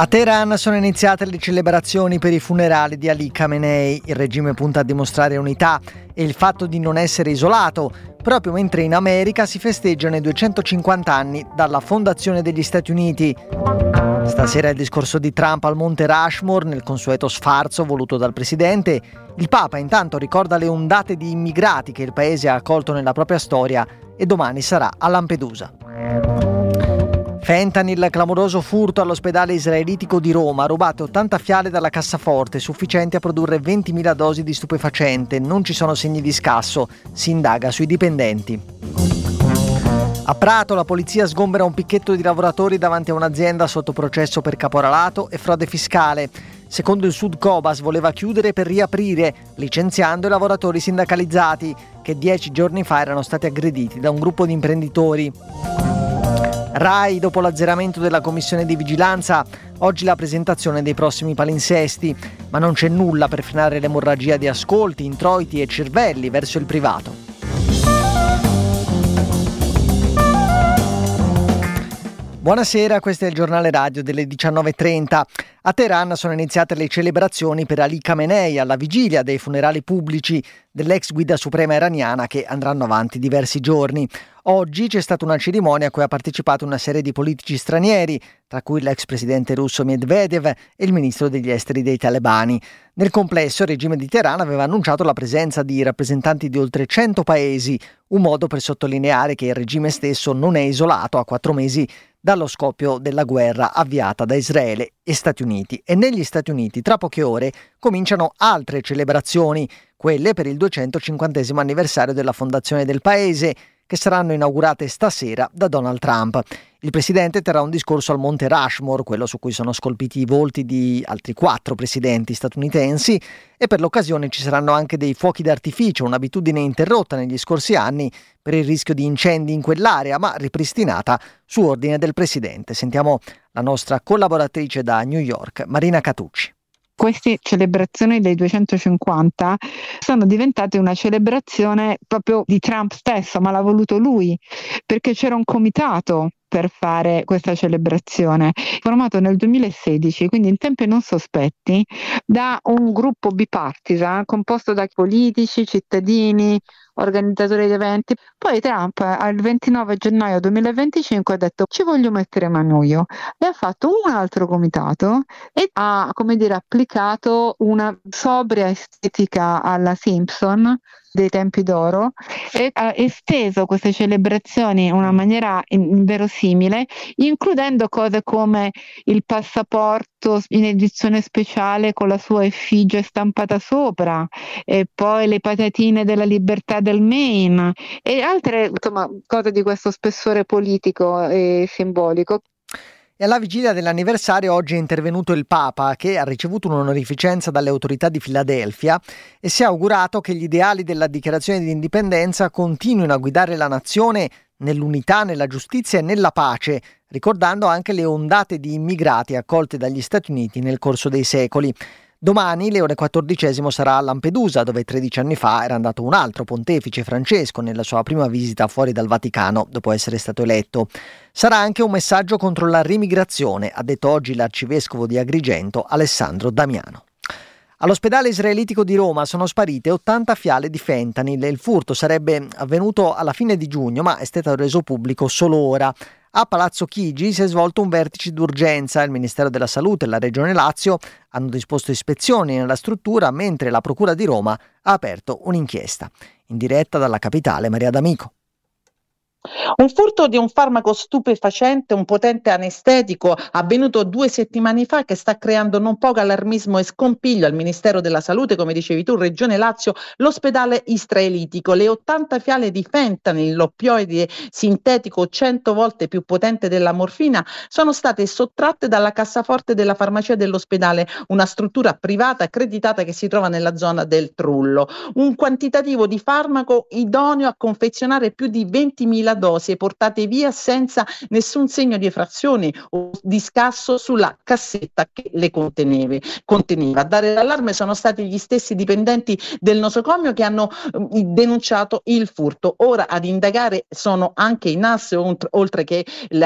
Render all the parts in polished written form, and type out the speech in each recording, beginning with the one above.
A Teheran sono iniziate le celebrazioni per i funerali di Ali Khamenei. Il regime punta a dimostrare unità e il fatto di non essere isolato, proprio mentre in America si festeggiano i 250 anni dalla fondazione degli Stati Uniti. Stasera il discorso di Trump al Monte Rushmore, nel consueto sfarzo voluto dal presidente. Il Papa intanto ricorda le ondate di immigrati che il paese ha accolto nella propria storia e domani sarà a Lampedusa. Fentanyl, clamoroso furto all'ospedale israelitico di Roma, rubate 80 fiale dalla cassaforte, sufficienti a produrre 20.000 dosi di stupefacente. Non ci sono segni di scasso, si indaga sui dipendenti. A Prato la polizia sgombera un picchetto di lavoratori davanti a un'azienda sotto processo per caporalato e frode fiscale. Secondo il Sud Cobas voleva chiudere per riaprire, licenziando i lavoratori sindacalizzati, che 10 giorni fa erano stati aggrediti da un gruppo di imprenditori. RAI, dopo l'azzeramento della commissione di vigilanza, oggi la presentazione dei prossimi palinsesti, ma non c'è nulla per frenare l'emorragia di ascolti, introiti e cervelli verso il privato. Buonasera, questo è il giornale radio delle 19.30. A Teheran sono iniziate le celebrazioni per Ali Khamenei alla vigilia dei funerali pubblici dell'ex guida suprema iraniana che andranno avanti diversi giorni. Oggi c'è stata una cerimonia a cui ha partecipato una serie di politici stranieri, tra cui l'ex presidente russo Medvedev e il ministro degli esteri dei talebani. Nel complesso il regime di Teheran aveva annunciato la presenza di rappresentanti di oltre 100 paesi, un modo per sottolineare che il regime stesso non è isolato a 4 mesi dallo scoppio della guerra avviata da Israele e Stati Uniti. E negli Stati Uniti tra poche ore cominciano altre celebrazioni, quelle per il 250° anniversario della fondazione del paese, che saranno inaugurate stasera da Donald Trump. Il presidente terrà un discorso al Monte Rushmore, quello su cui sono scolpiti i volti di altri 4 presidenti statunitensi, e per l'occasione ci saranno anche dei fuochi d'artificio, un'abitudine interrotta negli scorsi anni per il rischio di incendi in quell'area, ma ripristinata su ordine del presidente. Sentiamo la nostra collaboratrice da New York, Marina Catucci. Queste celebrazioni dei 250 sono diventate una celebrazione proprio di Trump stesso, ma l'ha voluto lui, perché c'era un comitato per fare questa celebrazione, formato nel 2016, quindi in tempi non sospetti, da un gruppo bipartisan composto da politici, cittadini, organizzatori di eventi. Poi Trump al 29 gennaio 2025 ha detto ci voglio mettere mano io e ha fatto un altro comitato e ha, applicato una sobria estetica alla Simpson dei tempi d'oro e ha esteso queste celebrazioni in una maniera inverosimile, includendo cose come il passaporto in edizione speciale con la sua effigie stampata sopra, e poi le patatine della libertà del Maine e altre cose di questo spessore politico e simbolico. E alla vigilia dell'anniversario oggi è intervenuto il Papa, che ha ricevuto un'onorificenza dalle autorità di Filadelfia e si è augurato che gli ideali della dichiarazione di indipendenza continuino a guidare la nazione nell'unità, nella giustizia e nella pace, ricordando anche le ondate di immigrati accolte dagli Stati Uniti nel corso dei secoli. Domani Leone XIV sarà a Lampedusa, dove 13 anni fa era andato un altro pontefice, Francesco, nella sua prima visita fuori dal Vaticano dopo essere stato eletto. Sarà anche un messaggio contro la rimigrazione, ha detto oggi l'arcivescovo di Agrigento Alessandro Damiano. All'ospedale israelitico di Roma sono sparite 80 fiale di fentanyl. Il furto sarebbe avvenuto alla fine di giugno, ma è stato reso pubblico solo ora. A Palazzo Chigi si è svolto un vertice d'urgenza. Il Ministero della Salute e la Regione Lazio hanno disposto ispezioni nella struttura, mentre la Procura di Roma ha aperto un'inchiesta. In diretta dalla capitale, Maria D'Amico. Un furto di un farmaco stupefacente, un potente anestetico, avvenuto 2 settimane fa, che sta creando non poco allarmismo e scompiglio al Ministero della Salute, come dicevi tu, Regione Lazio, l'ospedale israelitico. Le 80 fiale di fentanyl, l'oppioide sintetico 100 volte più potente della morfina, sono state sottratte dalla cassaforte della farmacia dell'ospedale, una struttura privata accreditata che si trova nella zona del Trullo. Un quantitativo di farmaco idoneo a confezionare più di 20.000 100.000 dosi portate via senza nessun segno di effrazione o di scasso sulla cassetta che le conteneva. A dare l'allarme sono stati gli stessi dipendenti del nosocomio che hanno denunciato il furto. Ora ad indagare sono anche i NAS, oltre che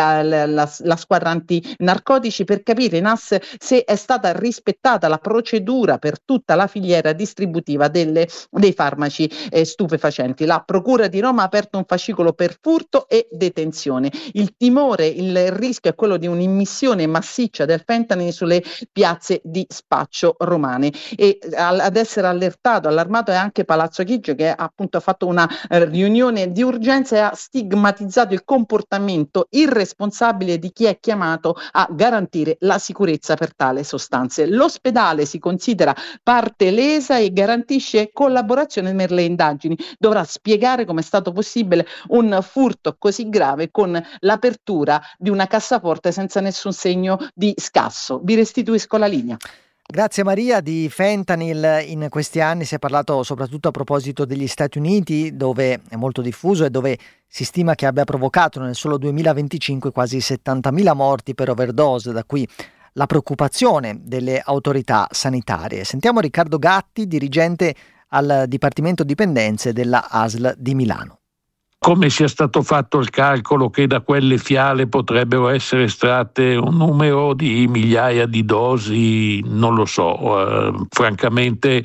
la squadra antinarcotici, per capire NAS se è stata rispettata la procedura per tutta la filiera distributiva dei farmaci stupefacenti. La Procura di Roma ha aperto un fascicolo per furto e detenzione. Il timore, il rischio è quello di un'immissione massiccia del fentanyl sulle piazze di spaccio romane, e ad essere allarmato è anche Palazzo Chigi, che appunto ha fatto una riunione di urgenza e ha stigmatizzato il comportamento irresponsabile di chi è chiamato a garantire la sicurezza per tale sostanze. L'ospedale si considera parte lesa e garantisce collaborazione per le indagini. Dovrà spiegare come è stato possibile un furto così grave con l'apertura di una cassaforte senza nessun segno di scasso. Vi restituisco la linea. Grazie Maria. Di fentanyl in questi anni si è parlato soprattutto a proposito degli Stati Uniti, dove è molto diffuso e dove si stima che abbia provocato nel solo 2025 quasi 70.000 morti per overdose, da qui la preoccupazione delle autorità sanitarie. Sentiamo Riccardo Gatti, dirigente al Dipartimento Dipendenze della ASL di Milano. Come sia stato fatto il calcolo che da quelle fiale potrebbero essere estratte un numero di migliaia di dosi, non lo so, francamente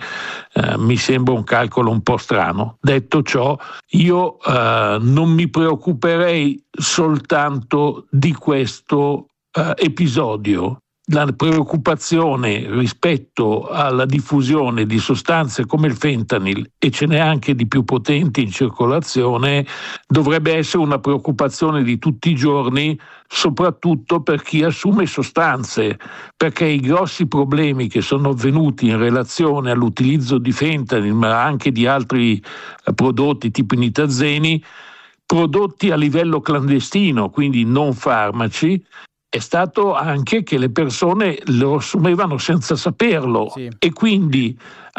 mi sembra un calcolo un po' strano. Detto ciò, io non mi preoccuperei soltanto di questo episodio. La preoccupazione rispetto alla diffusione di sostanze come il fentanyl, e ce n'è anche di più potenti in circolazione, dovrebbe essere una preoccupazione di tutti i giorni, soprattutto per chi assume sostanze, perché i grossi problemi che sono avvenuti in relazione all'utilizzo di fentanyl, ma anche di altri prodotti tipo i nitazzeni, prodotti a livello clandestino, quindi non farmaci, è stato anche che le persone lo assumevano senza saperlo, sì. E quindi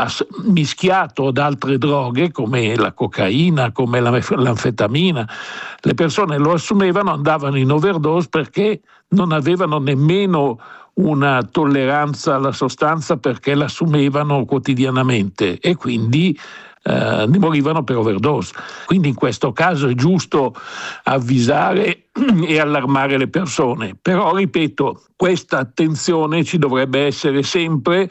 mischiato ad altre droghe come la cocaina, come l'anfetamina, le persone lo assumevano, andavano in overdose perché non avevano nemmeno una tolleranza alla sostanza, perché l'assumevano quotidianamente e quindi ne morivano per overdose. Quindi in questo caso è giusto avvisare e allarmare le persone, però ripeto, questa attenzione ci dovrebbe essere sempre.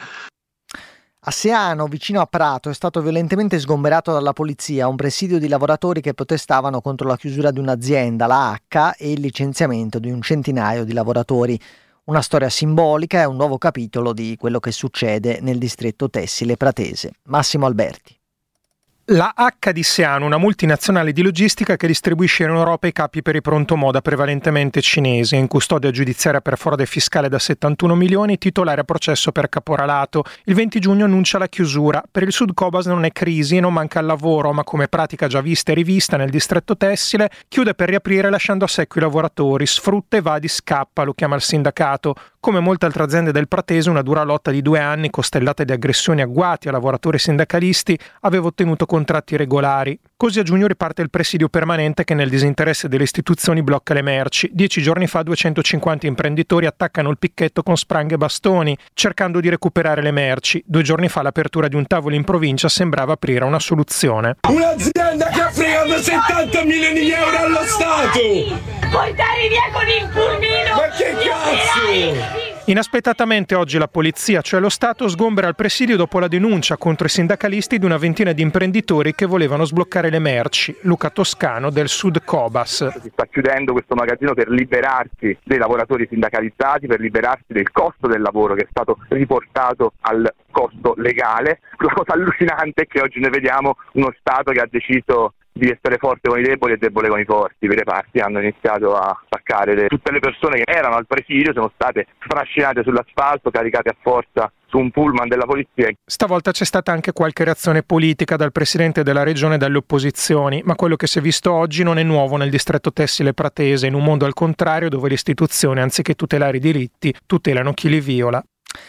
A Seano, vicino a Prato, è stato violentemente sgomberato dalla polizia un presidio di lavoratori che protestavano contro la chiusura di un'azienda, la H, e il licenziamento di un centinaio di lavoratori. Una storia simbolica e un nuovo capitolo di quello che succede nel distretto tessile pratese. Massimo Alberti. La H di Seano, una multinazionale di logistica che distribuisce in Europa i capi per i prontomoda prevalentemente cinesi, in custodia giudiziaria per frode fiscale da 71 milioni, titolare a processo per caporalato. Il 20 giugno annuncia la chiusura. Per il Sud Cobas non è crisi e non manca il lavoro, ma come pratica già vista e rivista nel distretto tessile, chiude per riaprire lasciando a secco i lavoratori, sfrutta, evadi, scappa, lo chiama il sindacato. Come molte altre aziende del Pratese, una dura lotta di 2 anni, costellata di aggressioni e agguati a lavoratori sindacalisti, aveva ottenuto contratti regolari. Così a giugno riparte il presidio permanente che nel disinteresse delle istituzioni blocca le merci. 10 giorni fa 250 imprenditori attaccano il picchetto con spranghe e bastoni, cercando di recuperare le merci. 2 giorni fa l'apertura di un tavolo in provincia sembrava aprire una soluzione. Un'azienda che ha fregato 70 milioni di euro allo Stato! Portare via con il pulmino! Ma che cazzo! Inaspettatamente oggi la polizia, cioè lo Stato, sgombera il presidio dopo la denuncia contro i sindacalisti di una ventina di imprenditori che volevano sbloccare le merci. Luca Toscano del Sud Cobas. Si sta chiudendo questo magazzino per liberarsi dei lavoratori sindacalizzati, per liberarsi del costo del lavoro che è stato riportato al costo legale. La cosa allucinante è che oggi noi vediamo uno Stato che ha deciso di essere forte con i deboli e debole con i forti. I reparti hanno iniziato a attaccare tutte le persone che erano al presidio, sono state trascinate sull'asfalto, caricate a forza su un pullman della polizia. Stavolta c'è stata anche qualche reazione politica dal presidente della regione e dalle opposizioni, ma quello che si è visto oggi non è nuovo nel distretto tessile pratese, in un mondo al contrario dove le istituzioni, anziché tutelare i diritti, tutelano chi li viola.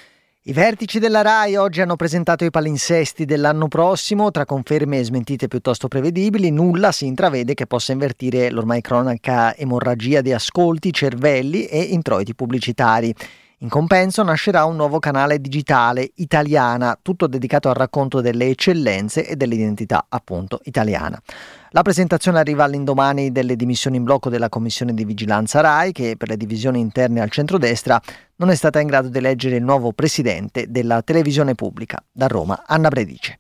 I vertici della RAI oggi hanno presentato i palinsesti dell'anno prossimo, tra conferme e smentite piuttosto prevedibili. Nulla si intravede che possa invertire l'ormai cronaca emorragia di ascolti, cervelli e introiti pubblicitari. In compenso nascerà un nuovo canale digitale, Italiana, tutto dedicato al racconto delle eccellenze e dell'identità appunto italiana. La presentazione arriva all'indomani delle dimissioni in blocco della Commissione di Vigilanza RAI, che per le divisioni interne al centrodestra non è stata in grado di eleggere il nuovo presidente della televisione pubblica. Da Roma, Anna Bredice.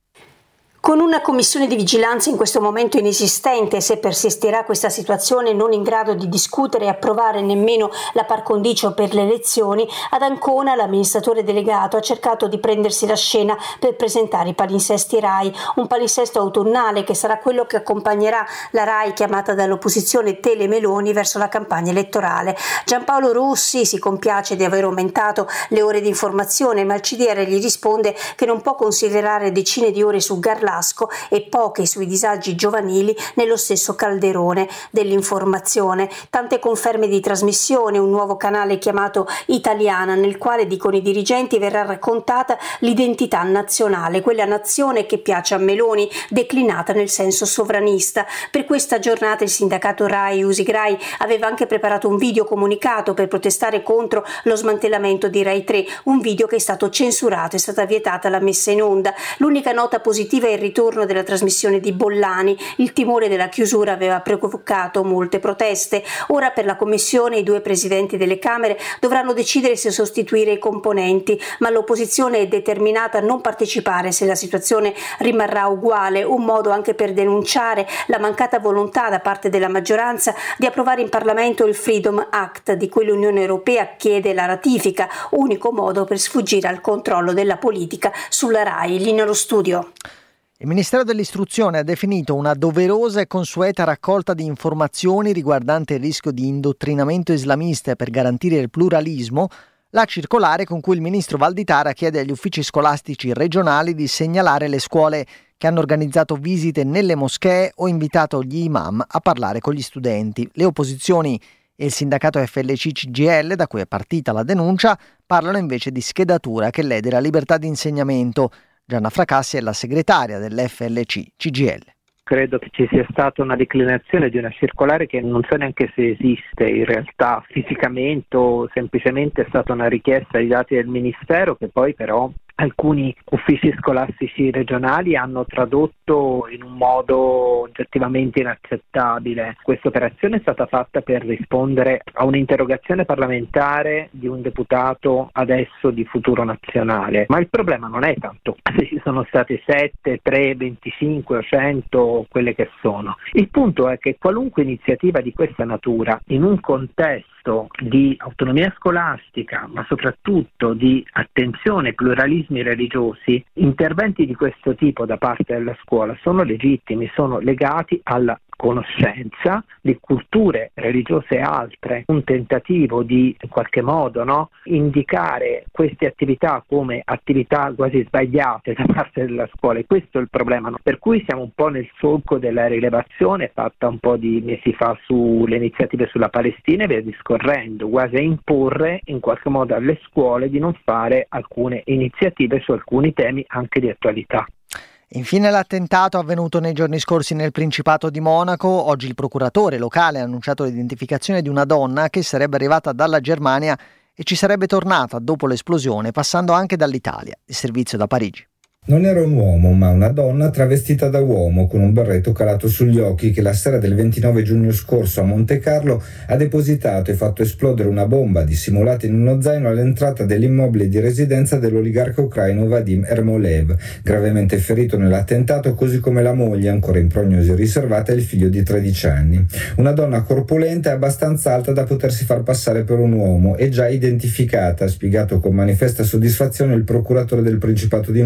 Con una commissione di vigilanza in questo momento inesistente, se persisterà questa situazione non in grado di discutere e approvare nemmeno la par condicio per le elezioni, ad Ancona l'amministratore delegato ha cercato di prendersi la scena per presentare i palinsesti RAI, un palinsesto autunnale che sarà quello che accompagnerà la RAI chiamata dall'opposizione Tele Meloni verso la campagna elettorale. Giampaolo Rossi si compiace di aver aumentato le ore di informazione, ma il CDR gli risponde che non può considerare decine di ore su Garlando e poche sui disagi giovanili nello stesso calderone dell'informazione. Tante conferme di trasmissione, un nuovo canale chiamato Italiana, nel quale, dicono i dirigenti, verrà raccontata l'identità nazionale, quella nazione che piace a Meloni, declinata nel senso sovranista. Per questa giornata il sindacato RAI Usigrai aveva anche preparato un video comunicato per protestare contro lo smantellamento di Rai 3, un video che è stato censurato, è stata vietata la messa in onda. L'unica nota positiva è il ritorno della trasmissione di Bollani. Il timore della chiusura aveva provocato molte proteste. Ora per la commissione i due presidenti delle Camere dovranno decidere se sostituire i componenti, ma l'opposizione è determinata a non partecipare se la situazione rimarrà uguale, un modo anche per denunciare la mancata volontà da parte della maggioranza di approvare in Parlamento il Freedom Act, di cui l'Unione Europea chiede la ratifica, unico modo per sfuggire al controllo della politica sulla RAI. Lì nello studio. Il Ministero dell'Istruzione ha definito una doverosa e consueta raccolta di informazioni riguardante il rischio di indottrinamento islamista per garantire il pluralismo la circolare con cui il ministro Valditara chiede agli uffici scolastici regionali di segnalare le scuole che hanno organizzato visite nelle moschee o invitato gli imam a parlare con gli studenti. Le opposizioni e il sindacato FLC-CGIL, da cui è partita la denuncia, parlano invece di schedatura che lede la libertà di insegnamento. Gianna Fracassi è la segretaria dell'FLC-CGIL. Credo che ci sia stata una declinazione di una circolare che non so neanche se esiste in realtà fisicamente o semplicemente è stata una richiesta di dati del Ministero che poi però alcuni uffici scolastici regionali hanno tradotto in un modo oggettivamente inaccettabile. Questa operazione è stata fatta per rispondere a un'interrogazione parlamentare di un deputato adesso di Futuro Nazionale, ma il problema non è tanto se ci sono state 7, 3, 25 o 100 quelle che sono. Il punto è che qualunque iniziativa di questa natura in un contesto di autonomia scolastica, ma soprattutto di attenzione ai pluralismi religiosi, interventi di questo tipo da parte della scuola sono legittimi, sono legati alla conoscenza di culture religiose e altre, un tentativo di in qualche modo indicare queste attività come attività quasi sbagliate da parte della scuola, e questo è il problema, per cui siamo un po' nel solco della rilevazione fatta un po' di mesi fa sulle iniziative sulla Palestina e via discorrendo, quasi a imporre in qualche modo alle scuole di non fare alcune iniziative su alcuni temi anche di attualità. Infine l'attentato avvenuto nei giorni scorsi nel Principato di Monaco. Oggi il procuratore locale ha annunciato l'identificazione di una donna che sarebbe arrivata dalla Germania e ci sarebbe tornata dopo l'esplosione, passando anche dall'Italia. Il servizio da Parigi. Non era un uomo, ma una donna travestita da uomo con un berretto calato sugli occhi che la sera del 29 giugno scorso a Monte Carlo ha depositato e fatto esplodere una bomba dissimulata in uno zaino all'entrata dell'immobile di residenza dell'oligarca ucraino Vadim Ermolev, gravemente ferito nell'attentato, così come la moglie, ancora in prognosi riservata, e il figlio di 13 anni. Una donna corpulenta e abbastanza alta da potersi far passare per un uomo e già identificata, ha spiegato con manifesta soddisfazione il procuratore del Principato di Monaco,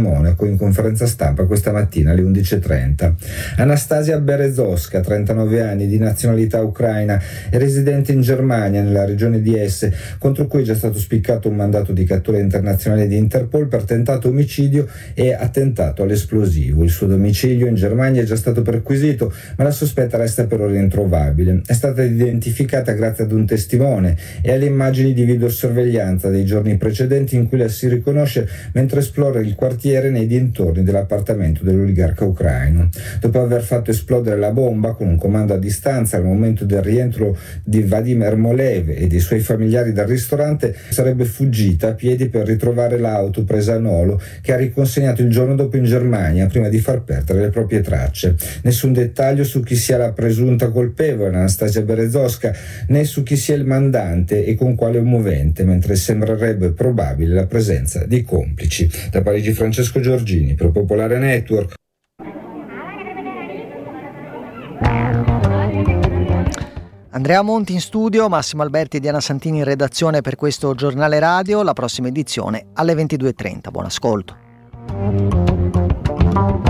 poi in conferenza stampa questa mattina alle 11.30. Anastasia Berezovska, 39 anni, di nazionalità ucraina e residente in Germania nella regione di Hesse, contro cui è già stato spiccato un mandato di cattura internazionale di Interpol per tentato omicidio e attentato all'esplosivo. Il suo domicilio in Germania è già stato perquisito, ma la sospetta resta per ora introvabile. È stata identificata grazie ad un testimone e alle immagini di videosorveglianza dei giorni precedenti in cui la si riconosce mentre esplora il quartiere nei dintorni dell'appartamento dell'oligarca ucraino. Dopo aver fatto esplodere la bomba con un comando a distanza al momento del rientro di Vadim Ermolev e dei suoi familiari dal ristorante, sarebbe fuggita a piedi per ritrovare l'auto presa a nolo che ha riconsegnato il giorno dopo in Germania prima di far perdere le proprie tracce. Nessun dettaglio su chi sia la presunta colpevole, Anastasia Berezovska, né su chi sia il mandante e con quale movente, mentre sembrerebbe probabile la presenza di complici. Da Parigi Francesco Giorgini per Popolare Network. Andrea Monti in studio, Massimo Alberti e Diana Santini in redazione per questo giornale radio. La prossima edizione alle 22.30. Buon ascolto.